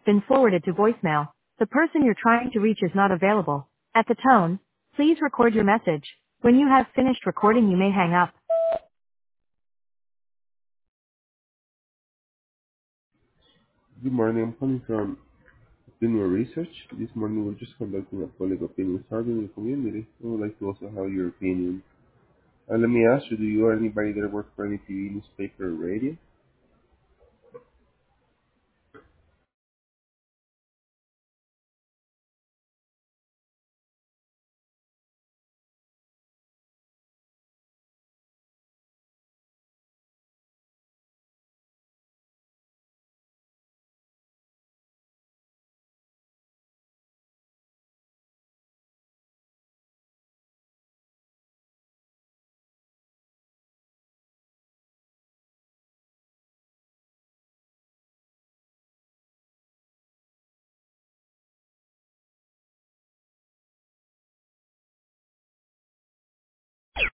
been forwarded to voicemail. The person you're trying to reach is not available. At the tone, please record your message. When you have finished recording, you may hang up. Good morning. I'm calling from Opinion Research. This morning we're just conducting a public opinion survey in the community. We would like to also have your opinion. Let me ask you, do you or anybody that works for any TV, newspaper, or radio?